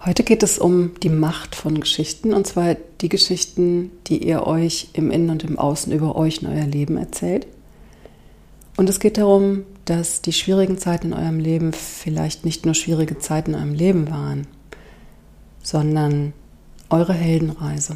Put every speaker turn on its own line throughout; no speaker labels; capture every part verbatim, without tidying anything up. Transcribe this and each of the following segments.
Heute geht es um die Macht von Geschichten, und zwar die Geschichten, die ihr euch im Innen und im Außen über euch und euer Leben erzählt. Und es geht darum, dass die schwierigen Zeiten in eurem Leben vielleicht nicht nur schwierige Zeiten in eurem Leben waren, sondern eure Heldenreise.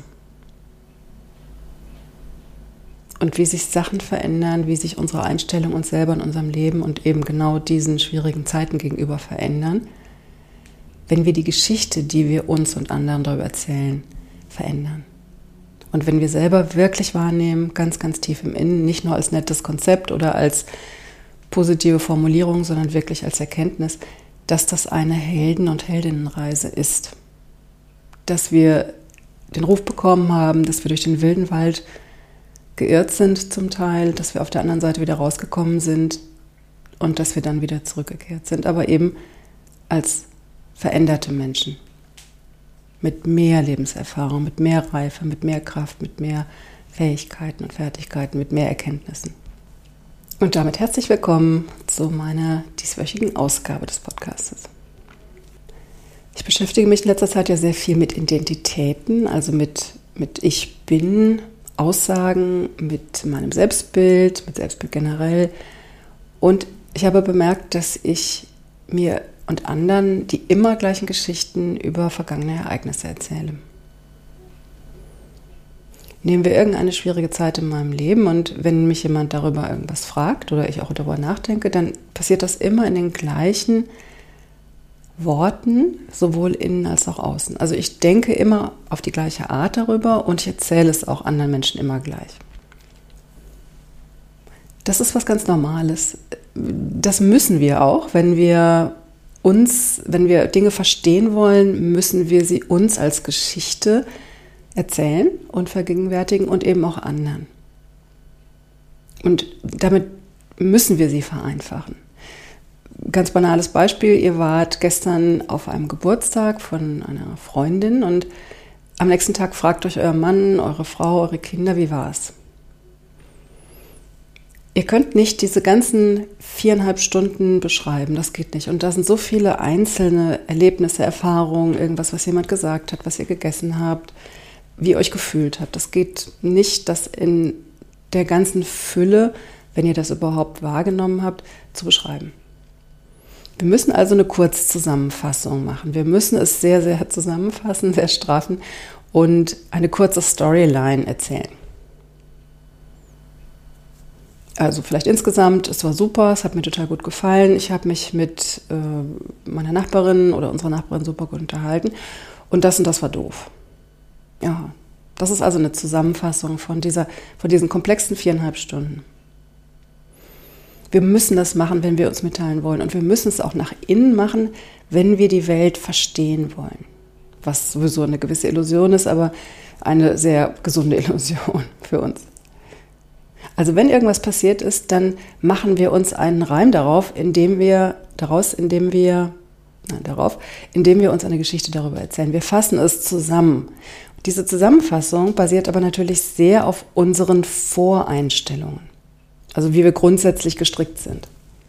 Und wie sich Sachen verändern, wie sich unsere Einstellung uns selber in unserem Leben und eben genau diesen schwierigen Zeiten gegenüber verändern, wenn wir die Geschichte, die wir uns und anderen darüber erzählen, verändern. Und wenn wir selber wirklich wahrnehmen, ganz, ganz tief im Innen, nicht nur als nettes Konzept oder als positive Formulierung, sondern wirklich als Erkenntnis, dass das eine Helden- und Heldinnenreise ist. Dass wir den Ruf bekommen haben, dass wir durch den wilden Wald geirrt sind zum Teil, dass wir auf der anderen Seite wieder rausgekommen sind und dass wir dann wieder zurückgekehrt sind, aber eben als veränderte Menschen mit mehr Lebenserfahrung, mit mehr Reife, mit mehr Kraft, mit mehr Fähigkeiten und Fertigkeiten, mit mehr Erkenntnissen. Und damit herzlich willkommen zu meiner dieswöchigen Ausgabe des Podcastes. Ich beschäftige mich in letzter Zeit ja sehr viel mit Identitäten, also mit, mit Ich Bin, Aussagen, mit meinem Selbstbild, mit Selbstbild generell. Und ich habe bemerkt, dass ich mir und anderen die immer gleichen Geschichten über vergangene Ereignisse erzähle. Nehmen wir irgendeine schwierige Zeit in meinem Leben und wenn mich jemand darüber irgendwas fragt oder ich auch darüber nachdenke, dann passiert das immer in den gleichen Worten, sowohl innen als auch außen. Also ich denke immer auf die gleiche Art darüber und ich erzähle es auch anderen Menschen immer gleich. Das ist was ganz Normales. Das müssen wir auch, wenn wir uns, wenn wir Dinge verstehen wollen, müssen wir sie uns als Geschichte erzählen und vergegenwärtigen und eben auch anderen. Und damit müssen wir sie vereinfachen. Ganz banales Beispiel, ihr wart gestern auf einem Geburtstag von einer Freundin und am nächsten Tag fragt euch euer Mann, eure Frau, eure Kinder, wie war's? Ihr könnt nicht diese ganzen viereinhalb Stunden beschreiben, das geht nicht. Und da sind so viele einzelne Erlebnisse, Erfahrungen, irgendwas, was jemand gesagt hat, was ihr gegessen habt, wie ihr euch gefühlt habt. Das geht nicht, das in der ganzen Fülle, wenn ihr das überhaupt wahrgenommen habt, zu beschreiben. Wir müssen also eine Kurzzusammenfassung machen. Wir müssen es sehr, sehr zusammenfassen, sehr straffen und eine kurze Storyline erzählen. Also vielleicht insgesamt, es war super, es hat mir total gut gefallen. Ich habe mich mit äh, meiner Nachbarin oder unserer Nachbarin super gut unterhalten und das und das war doof. Ja, das ist also eine Zusammenfassung von, dieser, von diesen komplexen viereinhalb Stunden. Wir müssen das machen, wenn wir uns mitteilen wollen und wir müssen es auch nach innen machen, wenn wir die Welt verstehen wollen. Was sowieso eine gewisse Illusion ist, aber eine sehr gesunde Illusion für uns. Also wenn irgendwas passiert ist, dann machen wir uns einen Reim darauf, indem wir daraus, indem wir nein, darauf, indem wir uns eine Geschichte darüber erzählen. Wir fassen es zusammen. Diese Zusammenfassung basiert aber natürlich sehr auf unseren Voreinstellungen, also wie wir grundsätzlich gestrickt sind.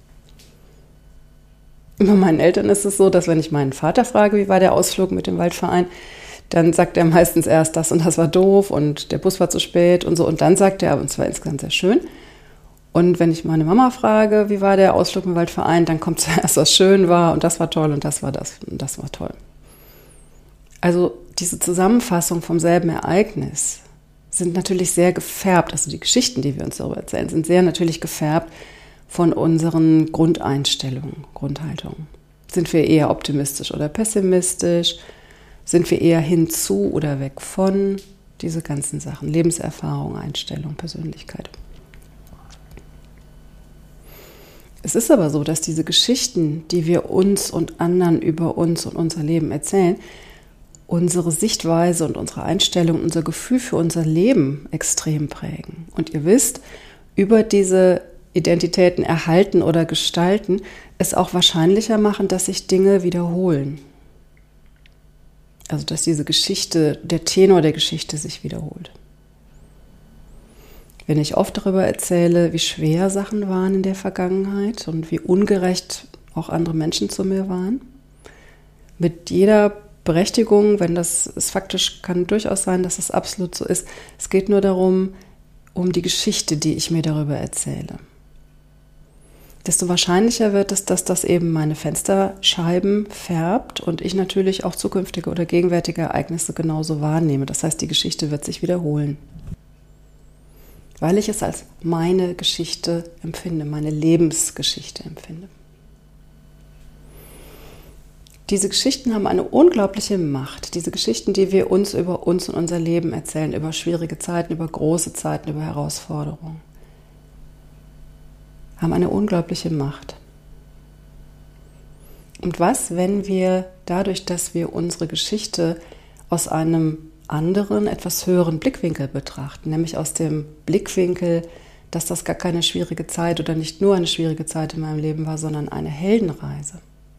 Bei meinen Eltern ist es so, dass wenn ich meinen Vater frage, wie war der Ausflug mit dem Waldverein, dann sagt er meistens erst, das und das war doof und der Bus war zu spät und so. Und dann sagt er, und zwar insgesamt sehr schön. Und wenn ich meine Mama frage, wie war der Ausflug im Waldverein, dann kommt zuerst, was schön war und das war toll und das war das und das war toll. Also diese Zusammenfassung vom selben Ereignis sind natürlich sehr gefärbt, also die Geschichten, die wir uns darüber erzählen, sind sehr natürlich gefärbt von unseren Grundeinstellungen, Grundhaltungen. Sind wir eher optimistisch oder pessimistisch? Sind wir eher hinzu oder weg von? Diese ganzen Sachen, Lebenserfahrung, Einstellung, Persönlichkeit. Es ist aber so, dass diese Geschichten, die wir uns und anderen über uns und unser Leben erzählen, unsere Sichtweise und unsere Einstellung, unser Gefühl für unser Leben extrem prägen. Und ihr wisst, über diese Identitäten erhalten oder gestalten, es auch wahrscheinlicher machen, dass sich Dinge wiederholen. Also dass diese Geschichte, der Tenor der Geschichte sich wiederholt. Wenn ich oft darüber erzähle, wie schwer Sachen waren in der Vergangenheit und wie ungerecht auch andere Menschen zu mir waren, mit jeder Berechtigung, wenn das ist faktisch, kann durchaus sein, dass es absolut so ist. Es geht nur darum, um die Geschichte, die ich mir darüber erzähle. Desto wahrscheinlicher wird es, dass das eben meine Fensterscheiben färbt und ich natürlich auch zukünftige oder gegenwärtige Ereignisse genauso wahrnehme. Das heißt, die Geschichte wird sich wiederholen. Weil ich es als meine Geschichte empfinde, meine Lebensgeschichte empfinde. Diese Geschichten haben eine unglaubliche Macht. Diese Geschichten, die wir uns über uns und unser Leben erzählen, über schwierige Zeiten, über große Zeiten, über Herausforderungen, haben eine unglaubliche Macht. Und was, wenn wir dadurch, dass wir unsere Geschichte aus einem anderen, etwas höheren Blickwinkel betrachten, nämlich aus dem Blickwinkel, dass das gar keine schwierige Zeit oder nicht nur eine schwierige Zeit in meinem Leben war, sondern eine Heldenreise.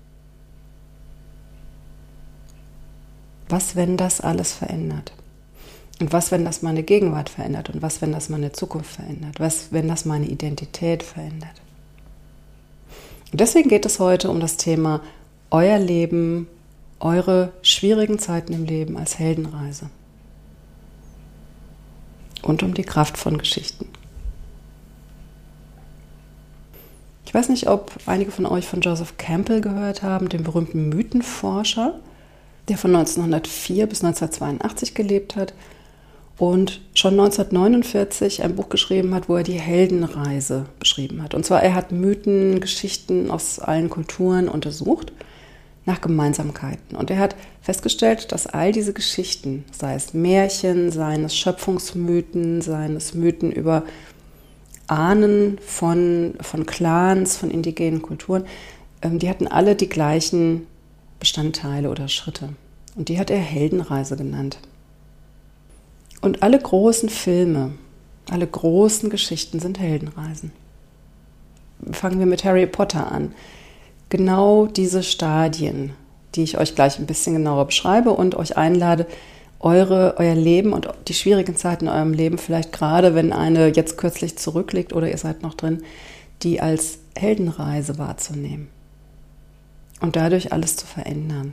Was, wenn das alles verändert? Und was, wenn das meine Gegenwart verändert? Und was, wenn das meine Zukunft verändert? Was, wenn das meine Identität verändert? Und deswegen geht es heute um das Thema euer Leben, eure schwierigen Zeiten im Leben als Heldenreise. Und um die Kraft von Geschichten. Ich weiß nicht, ob einige von euch von Joseph Campbell gehört haben, dem berühmten Mythenforscher, der von neunzehnhundertvier bis neunzehnhundertzweiundachtzig gelebt hat und schon neunzehnhundertneunundvierzig ein Buch geschrieben hat, wo er die Heldenreise beschrieben hat. Und zwar, er hat Mythen, Geschichten aus allen Kulturen untersucht, nach Gemeinsamkeiten. Und er hat festgestellt, dass all diese Geschichten, sei es Märchen, seien es Schöpfungsmythen, seien es Mythen über Ahnen von, von Clans, von indigenen Kulturen, die hatten alle die gleichen Bestandteile oder Schritte. Und die hat er Heldenreise genannt. Und alle großen Filme, alle großen Geschichten sind Heldenreisen. Fangen wir mit Harry Potter an. Genau diese Stadien, die ich euch gleich ein bisschen genauer beschreibe und euch einlade, eure, euer Leben und die schwierigen Zeiten in eurem Leben, vielleicht gerade, wenn eine jetzt kürzlich zurückliegt oder ihr seid noch drin, die als Heldenreise wahrzunehmen. Und dadurch alles zu verändern.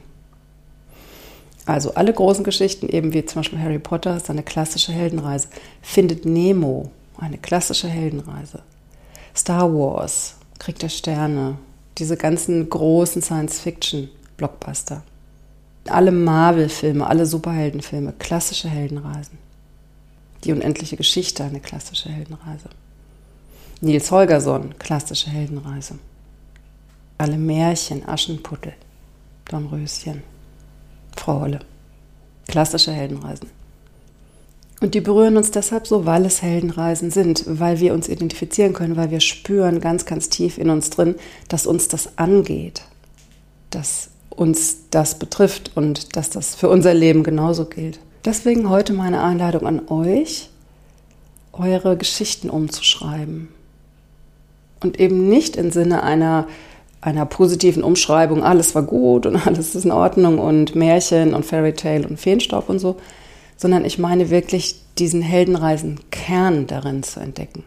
Also alle großen Geschichten, eben wie zum Beispiel Harry Potter, ist eine klassische Heldenreise. Findet Nemo, eine klassische Heldenreise. Star Wars, Krieg der Sterne, diese ganzen großen Science-Fiction-Blockbuster. Alle Marvel-Filme, alle Superheldenfilme, klassische Heldenreisen. Die unendliche Geschichte, eine klassische Heldenreise. Nils Holgersson, klassische Heldenreise. Alle Märchen, Aschenputtel, Dornröschen, Frau Holle. Klassische Heldenreisen. Und die berühren uns deshalb so, weil es Heldenreisen sind, weil wir uns identifizieren können, weil wir spüren ganz, ganz tief in uns drin, dass uns das angeht, dass uns das betrifft und dass das für unser Leben genauso gilt. Deswegen heute meine Einladung an euch, eure Geschichten umzuschreiben. Und eben nicht im Sinne einer einer positiven Umschreibung, alles war gut und alles ist in Ordnung und Märchen und Fairytale und Feenstaub und so, sondern ich meine wirklich diesen Heldenreisen-Kern darin zu entdecken.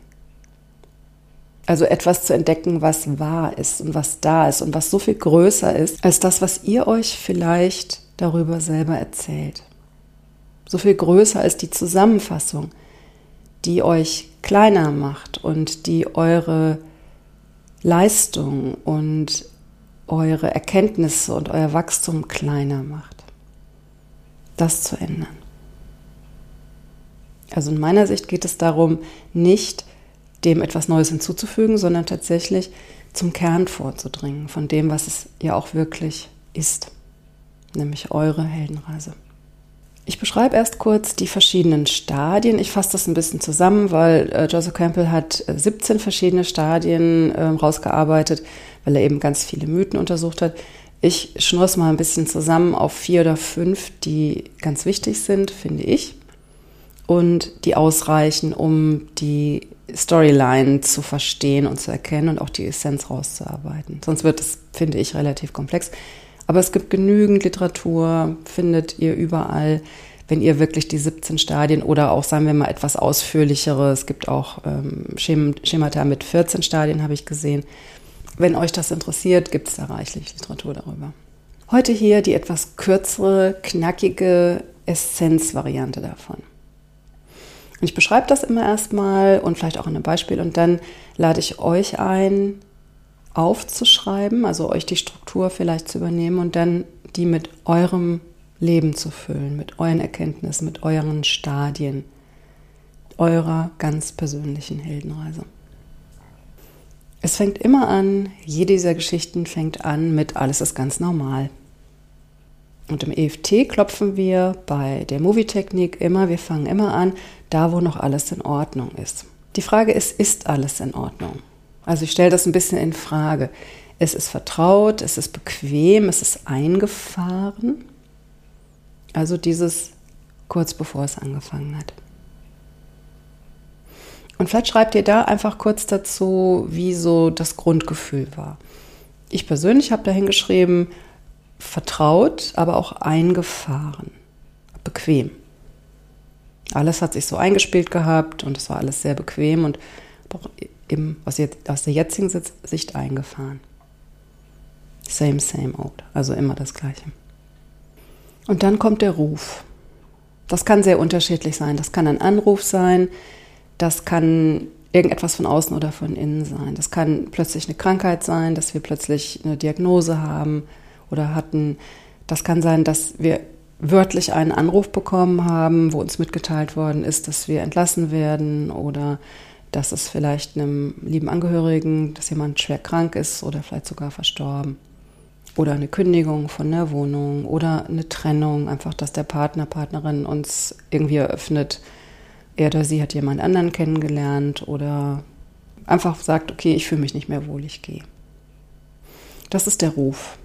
Also etwas zu entdecken, was wahr ist und was da ist und was so viel größer ist, als das, was ihr euch vielleicht darüber selber erzählt. So viel größer als die Zusammenfassung, die euch kleiner macht und die eure Leistung und eure Erkenntnisse und euer Wachstum kleiner macht. Das zu ändern. Also in meiner Sicht geht es darum, nicht dem etwas Neues hinzuzufügen, sondern tatsächlich zum Kern vorzudringen, von dem, was es ja auch wirklich ist, nämlich eure Heldenreise. Ich beschreibe erst kurz die verschiedenen Stadien. Ich fasse das ein bisschen zusammen, weil äh, Joseph Campbell hat äh, siebzehn verschiedene Stadien äh, rausgearbeitet, weil er eben ganz viele Mythen untersucht hat. Ich schnurre es mal ein bisschen zusammen auf vier oder fünf, die ganz wichtig sind, finde ich, und die ausreichen, um die Storyline zu verstehen und zu erkennen und auch die Essenz rauszuarbeiten. Sonst wird es, finde ich, relativ komplex. Aber es gibt genügend Literatur, findet ihr überall, wenn ihr wirklich die siebzehn Stadien oder auch, sagen wir mal, etwas ausführlichere, es gibt auch ähm, Schemata mit vierzehn Stadien, habe ich gesehen. Wenn euch das interessiert, gibt es da reichlich Literatur darüber. Heute hier die etwas kürzere, knackige Essenzvariante davon. Und ich beschreibe das immer erstmal und vielleicht auch in einem Beispiel und dann lade ich euch ein, aufzuschreiben, also euch die Struktur vielleicht zu übernehmen und dann die mit eurem Leben zu füllen, mit euren Erkenntnissen, mit euren Stadien, eurer ganz persönlichen Heldenreise. Es fängt immer an, jede dieser Geschichten fängt an mit alles ist ganz normal. Und im E F T klopfen wir bei der Movie-Technik immer, wir fangen immer an, da wo noch alles in Ordnung ist. Die Frage ist, ist alles in Ordnung? Also ich stelle das ein bisschen in Frage. Es ist vertraut, es ist bequem, es ist eingefahren. Also dieses kurz bevor es angefangen hat. Und vielleicht schreibt ihr da einfach kurz dazu, wie so das Grundgefühl war. Ich persönlich habe da hingeschrieben, vertraut, aber auch eingefahren, bequem. Alles hat sich so eingespielt gehabt und es war alles sehr bequem und auch eben aus der jetzigen Sicht eingefahren. Same, same old, also immer das Gleiche. Und dann kommt der Ruf. Das kann sehr unterschiedlich sein. Das kann ein Anruf sein, das kann irgendetwas von außen oder von innen sein. Das kann plötzlich eine Krankheit sein, dass wir plötzlich eine Diagnose haben oder hatten. Das kann sein, dass wir wörtlich einen Anruf bekommen haben, wo uns mitgeteilt worden ist, dass wir entlassen werden oder dass es vielleicht einem lieben Angehörigen, dass jemand schwer krank ist oder vielleicht sogar verstorben. Oder eine Kündigung von der Wohnung oder eine Trennung, einfach, dass der Partner, Partnerin uns irgendwie eröffnet, er oder sie hat jemand anderen kennengelernt oder einfach sagt, okay, ich fühle mich nicht mehr wohl, ich gehe. Das ist der Ruf.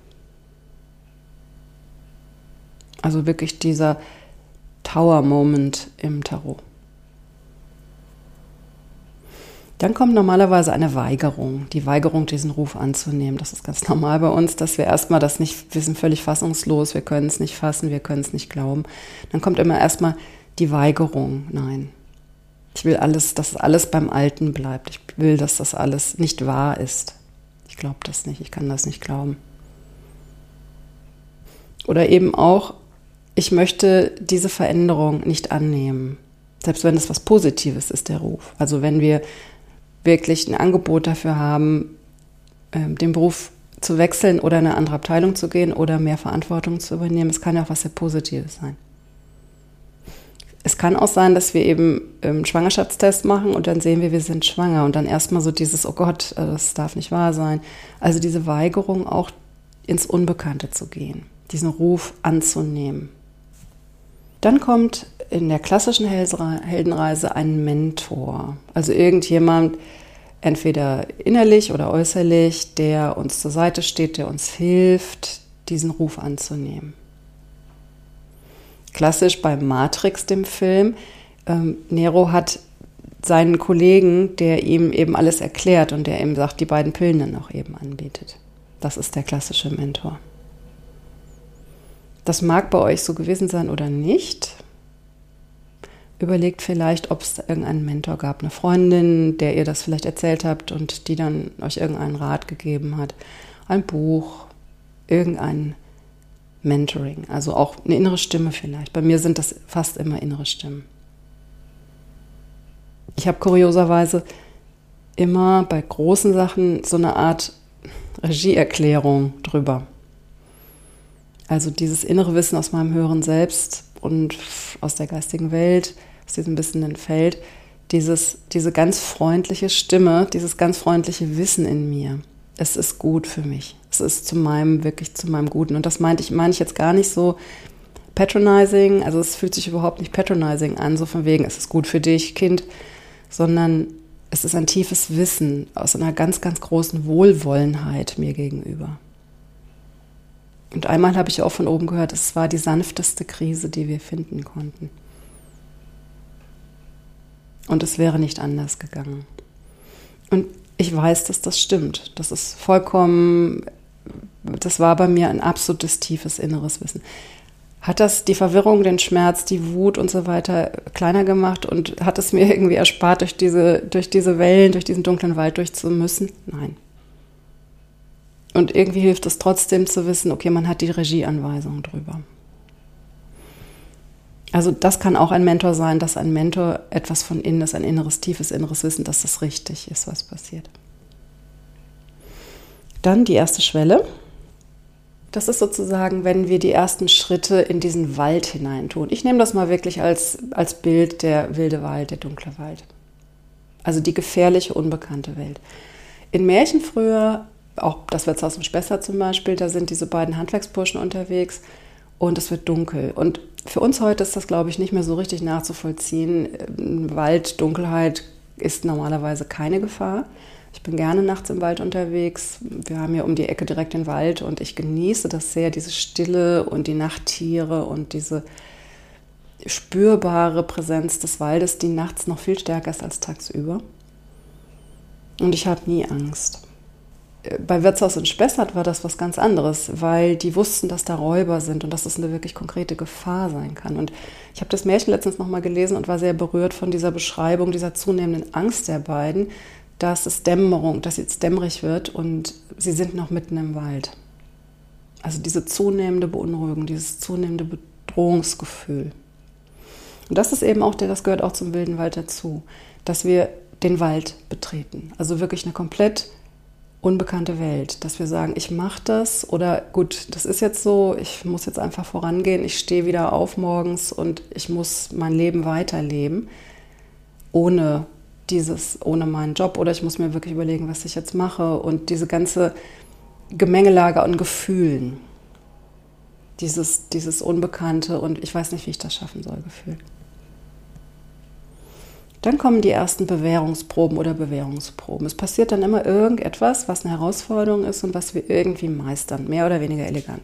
Also wirklich dieser Tower-Moment im Tarot. Dann kommt normalerweise eine Weigerung, die Weigerung, diesen Ruf anzunehmen. Das ist ganz normal bei uns, dass wir erstmal das nicht, wir sind völlig fassungslos, wir können es nicht fassen, wir können es nicht glauben. Dann kommt immer erstmal die Weigerung, nein. Ich will alles, dass alles beim Alten bleibt. Ich will, dass das alles nicht wahr ist. Ich glaube das nicht, ich kann das nicht glauben. Oder eben auch, ich möchte diese Veränderung nicht annehmen. Selbst wenn es was Positives ist, der Ruf. Also wenn wir wirklich ein Angebot dafür haben, den Beruf zu wechseln oder in eine andere Abteilung zu gehen oder mehr Verantwortung zu übernehmen. Es kann ja auch was sehr Positives sein. Es kann auch sein, dass wir eben einen Schwangerschaftstest machen und dann sehen wir, wir sind schwanger und dann erstmal so dieses, oh Gott, das darf nicht wahr sein. Also diese Weigerung auch ins Unbekannte zu gehen, diesen Ruf anzunehmen. Dann kommt in der klassischen Heldenreise ein Mentor, also irgendjemand, entweder innerlich oder äußerlich, der uns zur Seite steht, der uns hilft, diesen Ruf anzunehmen. Klassisch bei Matrix, dem Film, ähm, Neo hat seinen Kollegen, der ihm eben alles erklärt und der ihm sagt, die beiden Pillen dann auch eben anbietet. Das ist der klassische Mentor. Das mag bei euch so gewesen sein oder nicht. Überlegt vielleicht, ob es irgendeinen Mentor gab, eine Freundin, der ihr das vielleicht erzählt habt und die dann euch irgendeinen Rat gegeben hat. Ein Buch, irgendein Mentoring, also auch eine innere Stimme vielleicht. Bei mir sind das fast immer innere Stimmen. Ich habe kurioserweise immer bei großen Sachen so eine Art Regieerklärung drüber. Also dieses innere Wissen aus meinem höheren Selbst und aus der geistigen Welt, aus diesem wissenden Feld, dieses, diese ganz freundliche Stimme, dieses ganz freundliche Wissen in mir. Es ist gut für mich. Es ist zu meinem, wirklich zu meinem Guten. Und das meinte ich, meine ich jetzt gar nicht so patronizing, also es fühlt sich überhaupt nicht patronizing an, so von wegen, es ist gut für dich, Kind, sondern es ist ein tiefes Wissen aus einer ganz, ganz großen Wohlwollenheit mir gegenüber. Und einmal habe ich auch von oben gehört, es war die sanfteste Krise, die wir finden konnten. Und es wäre nicht anders gegangen. Und ich weiß, dass das stimmt. Das ist vollkommen, das war bei mir ein absolutes tiefes inneres Wissen. Hat das die Verwirrung, den Schmerz, die Wut und so weiter kleiner gemacht und hat es mir irgendwie erspart, durch diese, durch diese Wellen, durch diesen dunklen Wald durch zu müssen? Nein. Und irgendwie hilft es trotzdem zu wissen, okay, man hat die Regieanweisung drüber. Also das kann auch ein Mentor sein, dass ein Mentor etwas von innen ist, ein inneres, tiefes, inneres Wissen, dass das richtig ist, was passiert. Dann die erste Schwelle. Das ist sozusagen, wenn wir die ersten Schritte in diesen Wald hineintun. Ich nehme das mal wirklich als, als Bild, der wilde Wald, der dunkle Wald. Also die gefährliche, unbekannte Welt. In Märchen früher, auch das Wirtshaus im Spessart zum Beispiel, da sind diese beiden Handwerksburschen unterwegs und es wird dunkel. Und für uns heute ist das, glaube ich, nicht mehr so richtig nachzuvollziehen. Wald, Dunkelheit ist normalerweise keine Gefahr. Ich bin gerne nachts im Wald unterwegs. Wir haben ja um die Ecke direkt den Wald und ich genieße das sehr, diese Stille und die Nachttiere und diese spürbare Präsenz des Waldes, die nachts noch viel stärker ist als tagsüber. Und ich habe nie Angst. Bei Wirtshaus in Spessart war das was ganz anderes, weil die wussten, dass da Räuber sind und dass es eine wirklich konkrete Gefahr sein kann. Und ich habe das Märchen letztens nochmal gelesen und war sehr berührt von dieser Beschreibung, dieser zunehmenden Angst der beiden, dass es Dämmerung, dass jetzt dämmerig wird und sie sind noch mitten im Wald. Also diese zunehmende Beunruhigung, dieses zunehmende Bedrohungsgefühl. Und das ist eben auch, das gehört auch zum wilden Wald dazu, dass wir den Wald betreten. Also wirklich eine komplett unbekannte Welt, dass wir sagen, ich mache das oder gut, das ist jetzt so, ich muss jetzt einfach vorangehen, ich stehe wieder auf morgens und ich muss mein Leben weiterleben, ohne dieses, ohne meinen Job oder ich muss mir wirklich überlegen, was ich jetzt mache und diese ganze Gemengelage an Gefühlen, dieses, dieses Unbekannte und ich weiß nicht, wie ich das schaffen soll, Gefühl. Dann kommen die ersten Bewährungsproben oder Bewährungsproben. Es passiert dann immer irgendetwas, was eine Herausforderung ist und was wir irgendwie meistern, mehr oder weniger elegant.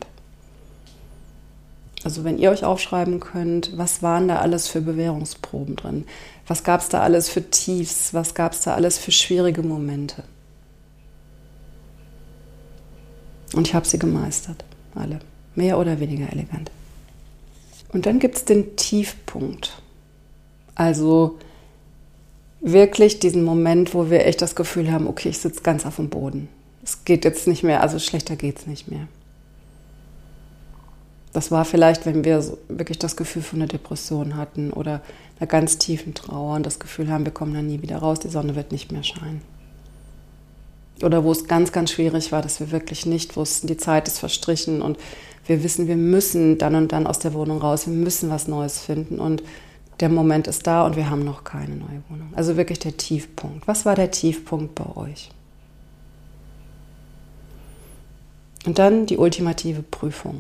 Also wenn ihr euch aufschreiben könnt, was waren da alles für Bewährungsproben drin? Was gab es da alles für Tiefs? Was gab es da alles für schwierige Momente? Und ich habe sie gemeistert, alle, mehr oder weniger elegant. Und dann gibt es den Tiefpunkt. Also wirklich diesen Moment, wo wir echt das Gefühl haben, okay, ich sitze ganz auf dem Boden. Es geht jetzt nicht mehr, also schlechter geht es nicht mehr. Das war vielleicht, wenn wir so wirklich das Gefühl von einer Depression hatten oder einer ganz tiefen Trauer und das Gefühl haben, wir kommen da nie wieder raus, die Sonne wird nicht mehr scheinen. Oder wo es ganz, ganz schwierig war, dass wir wirklich nicht wussten, die Zeit ist verstrichen und wir wissen, wir müssen dann und dann aus der Wohnung raus, wir müssen was Neues finden und der Moment ist da und wir haben noch keine neue Wohnung. Also wirklich der Tiefpunkt. Was war der Tiefpunkt bei euch? Und dann die ultimative Prüfung.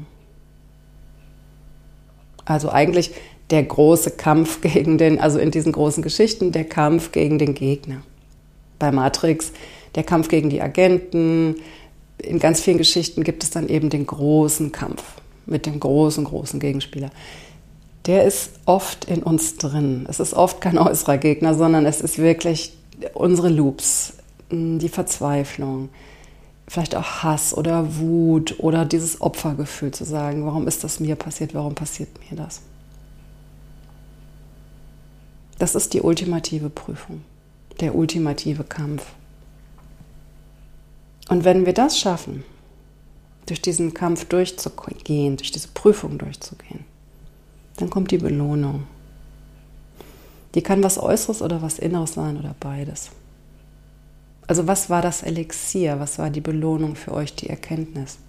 Also eigentlich der große Kampf gegen den, also in diesen großen Geschichten, der Kampf gegen den Gegner. Bei Matrix der Kampf gegen die Agenten. In ganz vielen Geschichten gibt es dann eben den großen Kampf mit dem großen, großen Gegenspieler. Der ist oft in uns drin. Es ist oft kein äußerer Gegner, sondern es ist wirklich unsere Loops, die Verzweiflung, vielleicht auch Hass oder Wut oder dieses Opfergefühl zu sagen, warum ist das mir passiert, warum passiert mir das? Das ist die ultimative Prüfung, der ultimative Kampf. Und wenn wir das schaffen, durch diesen Kampf durchzugehen, durch diese Prüfung durchzugehen, dann kommt die Belohnung. Die kann was Äußeres oder was Inneres sein oder beides. Also was war das Elixier? Was war die Belohnung für euch, die Erkenntnis?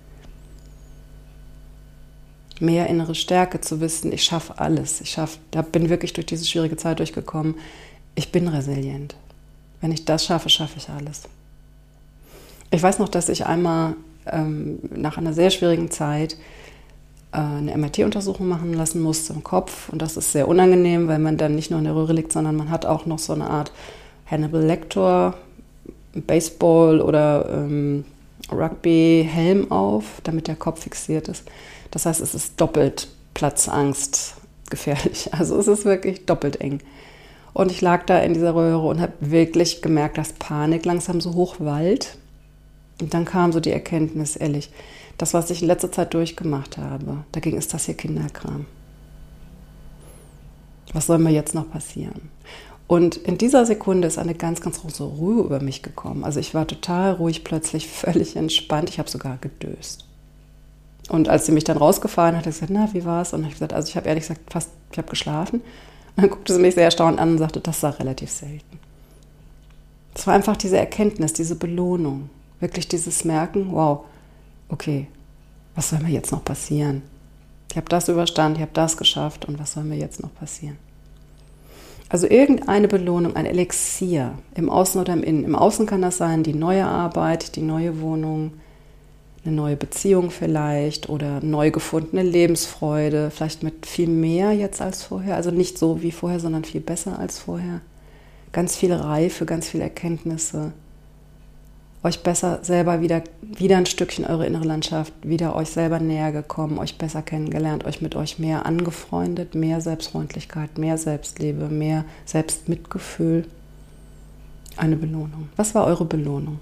Mehr innere Stärke zu wissen, ich schaffe alles. Ich schaff, da bin wirklich durch diese schwierige Zeit durchgekommen. Ich bin resilient. Wenn ich das schaffe, schaffe ich alles. Ich weiß noch, dass ich einmal ähm, nach einer sehr schwierigen Zeit eine M R T-Untersuchung machen lassen musste im Kopf. Und das ist sehr unangenehm, weil man dann nicht nur in der Röhre liegt, sondern man hat auch noch so eine Art Hannibal Lecter, Baseball oder ähm, Rugby-Helm auf, damit der Kopf fixiert ist. Das heißt, es ist doppelt Platzangst gefährlich. Also es ist wirklich doppelt eng. Und ich lag da in dieser Röhre und habe wirklich gemerkt, dass Panik langsam so hochwallt. Und dann kam so die Erkenntnis, ehrlich, das, was ich in letzter Zeit durchgemacht habe, dagegen ist das hier Kinderkram. Was soll mir jetzt noch passieren? Und in dieser Sekunde ist eine ganz, ganz große Ruhe über mich gekommen. Also ich war total ruhig, plötzlich völlig entspannt. Ich habe sogar gedöst. Und als sie mich dann rausgefahren hat, hat sie gesagt, na, wie war's? Und ich habe gesagt, also ich habe ehrlich gesagt fast, ich habe geschlafen. Und dann guckte sie mich sehr erstaunt an und sagte, das war relativ selten. Es war einfach diese Erkenntnis, diese Belohnung. Wirklich dieses Merken, wow, okay, was soll mir jetzt noch passieren? Ich habe das überstanden, ich habe das geschafft und was soll mir jetzt noch passieren? Also irgendeine Belohnung, ein Elixier im Außen oder im Innen. Im Außen kann das sein, die neue Arbeit, die neue Wohnung, eine neue Beziehung vielleicht oder neu gefundene Lebensfreude, vielleicht mit viel mehr jetzt als vorher, also nicht so wie vorher, sondern viel besser als vorher. Ganz viel Reife, ganz viele Erkenntnisse. Euch besser selber wieder, wieder ein Stückchen eure innere Landschaft, wieder euch selber näher gekommen, euch besser kennengelernt, euch mit euch mehr angefreundet, mehr Selbstfreundlichkeit, mehr Selbstliebe, mehr Selbstmitgefühl. Eine Belohnung. Was war eure Belohnung?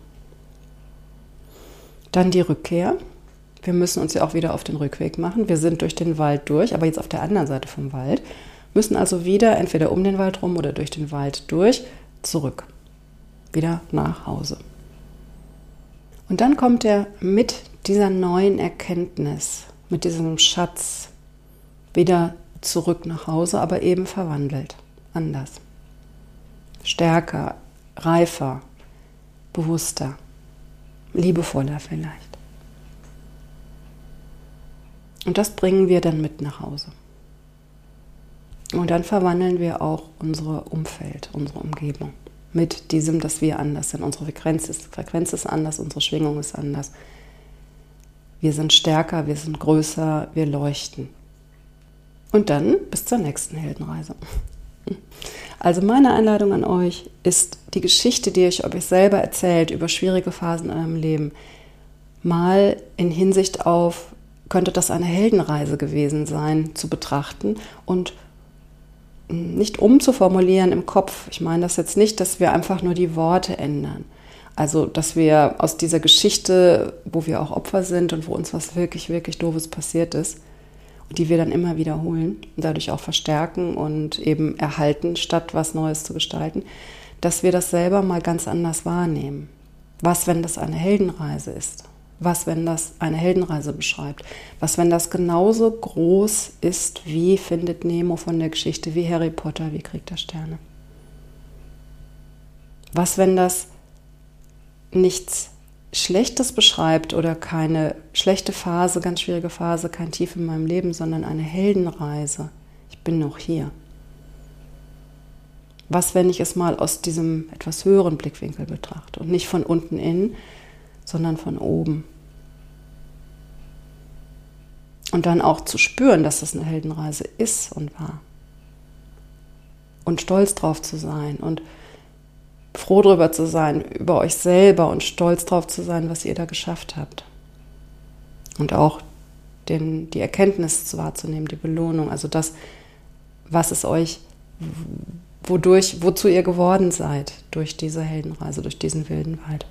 Dann die Rückkehr. Wir müssen uns ja auch wieder auf den Rückweg machen. Wir sind durch den Wald durch, aber jetzt auf der anderen Seite vom Wald. Müssen also wieder entweder um den Wald rum oder durch den Wald durch, zurück. Wieder nach Hause. Und dann kommt er mit dieser neuen Erkenntnis, mit diesem Schatz wieder zurück nach Hause, aber eben verwandelt, anders. Stärker, reifer, bewusster, liebevoller vielleicht. Und das bringen wir dann mit nach Hause. Und dann verwandeln wir auch unser Umfeld, unsere Umgebung. Mit diesem, dass wir anders sind. Unsere Frequenz ist, Frequenz ist anders, unsere Schwingung ist anders. Wir sind stärker, wir sind größer, wir leuchten. Und dann bis zur nächsten Heldenreise. Also meine Einladung an euch ist die Geschichte, die ihr euch selber erzählt über schwierige Phasen in eurem Leben, mal in Hinsicht auf, könnte das eine Heldenreise gewesen sein, zu betrachten und nicht umzuformulieren im Kopf. Ich meine das jetzt nicht, dass wir einfach nur die Worte ändern. Also, dass wir aus dieser Geschichte, wo wir auch Opfer sind und wo uns was wirklich, wirklich Doofes passiert ist, die wir dann immer wiederholen und dadurch auch verstärken und eben erhalten, statt was Neues zu gestalten, dass wir das selber mal ganz anders wahrnehmen. Was, wenn das eine Heldenreise ist? Was, wenn das eine Heldenreise beschreibt? Was, wenn das genauso groß ist wie Findet Nemo von der Geschichte, wie Harry Potter, wie Krieg der Sterne? Was, wenn das nichts Schlechtes beschreibt oder keine schlechte Phase, ganz schwierige Phase, kein Tief in meinem Leben, sondern eine Heldenreise? Ich bin noch hier. Was, wenn ich es mal aus diesem etwas höheren Blickwinkel betrachte und nicht von unten in, sondern von oben. Und dann auch zu spüren, dass das eine Heldenreise ist und war. Und stolz drauf zu sein und froh drüber zu sein, über euch selber und stolz drauf zu sein, was ihr da geschafft habt. Und auch den, die Erkenntnis wahrzunehmen, die Belohnung, also das, was es euch, wodurch, wozu ihr geworden seid, durch diese Heldenreise, durch diesen wilden Wald.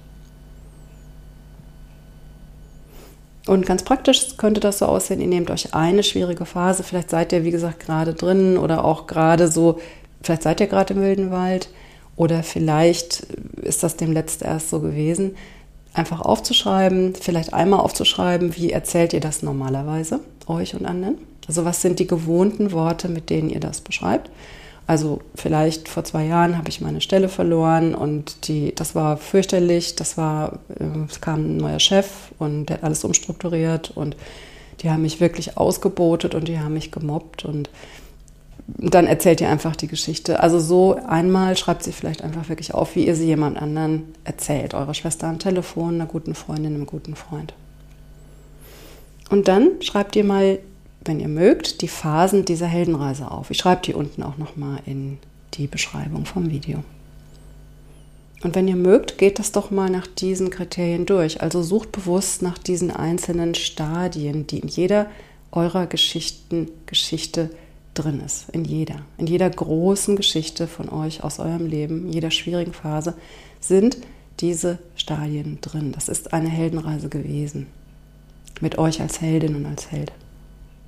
Und ganz praktisch könnte das so aussehen, ihr nehmt euch eine schwierige Phase, vielleicht seid ihr, wie gesagt, gerade drin oder auch gerade so, vielleicht seid ihr gerade im wilden Wald oder vielleicht ist das dem Letzt erst so gewesen, einfach aufzuschreiben, vielleicht einmal aufzuschreiben, wie erzählt ihr das normalerweise, euch und anderen. Also was sind die gewohnten Worte, mit denen ihr das beschreibt? Also vielleicht vor zwei Jahren habe ich meine Stelle verloren und die, das war fürchterlich, das war, es kam ein neuer Chef und der hat alles umstrukturiert und die haben mich wirklich ausgebotet und die haben mich gemobbt und dann erzählt ihr einfach die Geschichte. Also so einmal schreibt sie vielleicht einfach wirklich auf, wie ihr sie jemand anderen erzählt, eurer Schwester am Telefon, einer guten Freundin, einem guten Freund. Und dann schreibt ihr mal, wenn ihr mögt, die Phasen dieser Heldenreise auf. Ich schreibe die unten auch nochmal in die Beschreibung vom Video. Und wenn ihr mögt, geht das doch mal nach diesen Kriterien durch. Also sucht bewusst nach diesen einzelnen Stadien, die in jeder eurer Geschichten, Geschichte drin ist. In jeder. In jeder großen Geschichte von euch aus eurem Leben, in jeder schwierigen Phase, sind diese Stadien drin. Das ist eine Heldenreise gewesen. Mit euch als Heldin und als Held.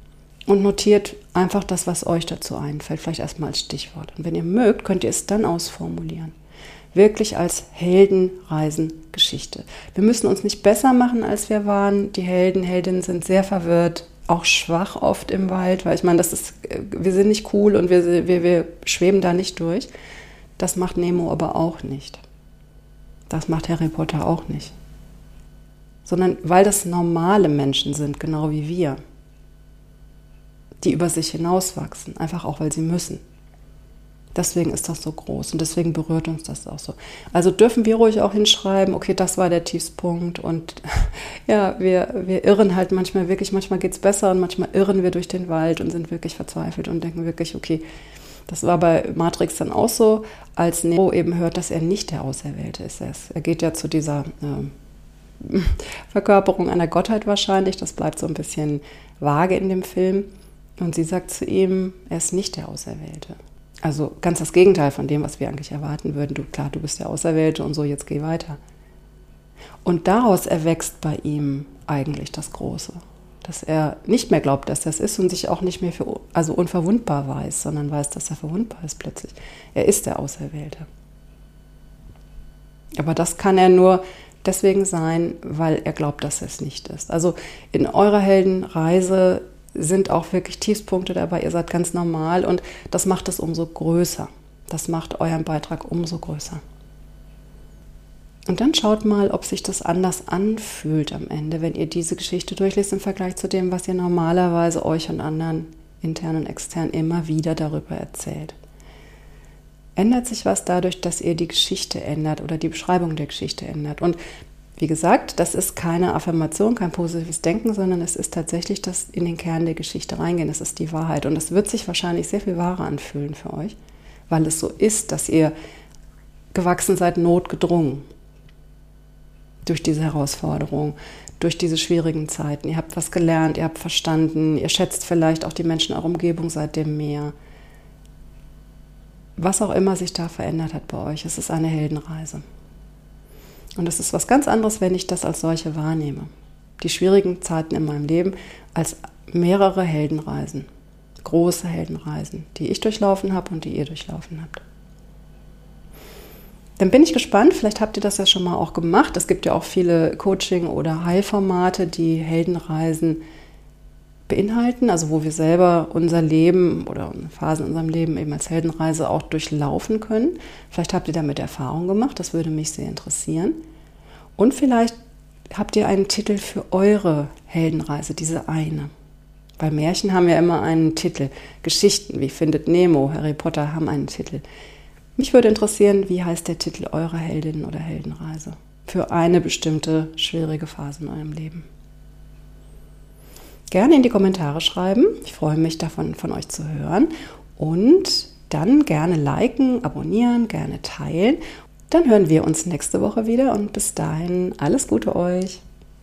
und notiert einfach das, was euch dazu einfällt, vielleicht erstmal als Stichwort. Und wenn ihr mögt, könnt ihr es dann ausformulieren. Wirklich als Heldenreisengeschichte. Wir müssen uns nicht besser machen, als wir waren. Die Helden, Heldinnen sind sehr verwirrt, auch schwach oft im Wald, weil ich meine, das ist, wir sind nicht cool und wir, wir, wir schweben da nicht durch. Das macht Nemo aber auch nicht. Das macht Harry Potter auch nicht. Sondern weil das normale Menschen sind, genau wie wir, die über sich hinauswachsen, einfach auch, weil sie müssen. Deswegen ist das so groß und deswegen berührt uns das auch so. Also dürfen wir ruhig auch hinschreiben, okay, das war der Tiefspunkt und ja, wir, wir irren halt manchmal wirklich, manchmal geht es besser und manchmal irren wir durch den Wald und sind wirklich verzweifelt und denken wirklich, okay, das war bei Matrix dann auch so, als Neo eben hört, dass er nicht der Auserwählte ist. Er geht ja zu dieser äh, Verkörperung einer Gottheit wahrscheinlich, das bleibt so ein bisschen vage in dem Film. Und sie sagt zu ihm, er ist nicht der Auserwählte. Also ganz das Gegenteil von dem, was wir eigentlich erwarten würden. Du, klar, du bist der Auserwählte und so, jetzt geh weiter. Und daraus erwächst bei ihm eigentlich das Große. Dass er nicht mehr glaubt, dass das ist und sich auch nicht mehr für also unverwundbar weiß, sondern weiß, dass er verwundbar ist plötzlich. Er ist der Auserwählte. Aber das kann er nur deswegen sein, weil er glaubt, dass er es nicht ist. Also in eurer Heldenreise sind auch wirklich Tiefspunkte dabei. Ihr seid ganz normal und das macht es umso größer. Das macht euren Beitrag umso größer. Und dann schaut mal, ob sich das anders anfühlt am Ende, wenn ihr diese Geschichte durchliest im Vergleich zu dem, was ihr normalerweise euch und anderen, intern und extern, immer wieder darüber erzählt. Ändert sich was dadurch, dass ihr die Geschichte ändert oder die Beschreibung der Geschichte ändert? Und wie gesagt, das ist keine Affirmation, kein positives Denken, sondern es ist tatsächlich das in den Kern der Geschichte reingehen. Das ist die Wahrheit. Und es wird sich wahrscheinlich sehr viel wahrer anfühlen für euch, weil es so ist, dass ihr gewachsen seid, notgedrungen durch diese Herausforderung, durch diese schwierigen Zeiten. Ihr habt was gelernt, ihr habt verstanden, ihr schätzt vielleicht auch die Menschen in eurer Umgebung seitdem mehr. Was auch immer sich da verändert hat bei euch, es ist eine Heldenreise. Und es ist was ganz anderes, wenn ich das als solche wahrnehme. Die schwierigen Zeiten in meinem Leben als mehrere Heldenreisen, große Heldenreisen, die ich durchlaufen habe und die ihr durchlaufen habt. Dann bin ich gespannt, vielleicht habt ihr das ja schon mal auch gemacht. Es gibt ja auch viele Coaching- oder Heilformate, die Heldenreisen beinhalten, also wo wir selber unser Leben oder Phasen in unserem Leben eben als Heldenreise auch durchlaufen können. Vielleicht habt ihr damit Erfahrung gemacht, das würde mich sehr interessieren. Und vielleicht habt ihr einen Titel für eure Heldenreise, diese eine. Bei Märchen haben wir immer einen Titel. Geschichten wie Findet Nemo, Harry Potter haben einen Titel. Mich würde interessieren, wie heißt der Titel eurer Heldin- oder Heldenreise für eine bestimmte schwierige Phase in eurem Leben. Gerne in die Kommentare schreiben. Ich freue mich davon, von euch zu hören. Und dann gerne liken, abonnieren, gerne teilen. Dann hören wir uns nächste Woche wieder und bis dahin alles Gute euch.